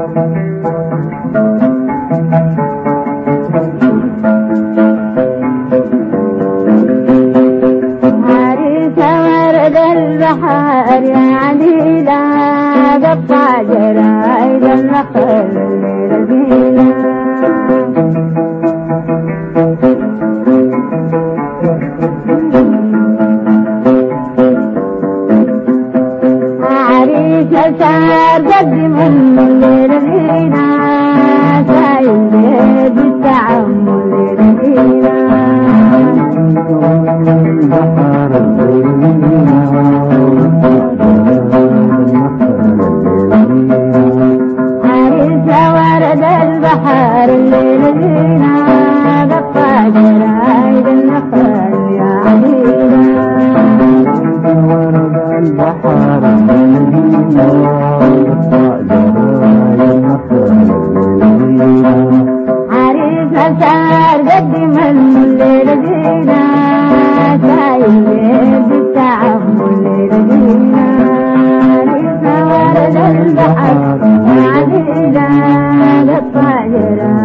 البحر يا عليلا قطع جرايد النخل للذيلا عريس صار قدم للذيلا سايل بالتعمل للذيلا البحر الليلنا قطع جرايد النخل يا علينا ورد البحر الليلنا قطع جرايد النخل عريس صار قدم الليلنا سايل بالتعمل للذينا عريس ورد البحر يا علينا قطع جرايد